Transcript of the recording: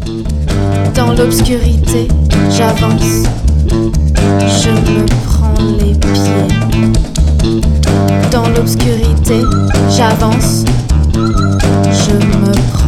Dans l'obscurité, j'avance, je me prends les pieds. Dans l'obscurité, j'avance, je me prends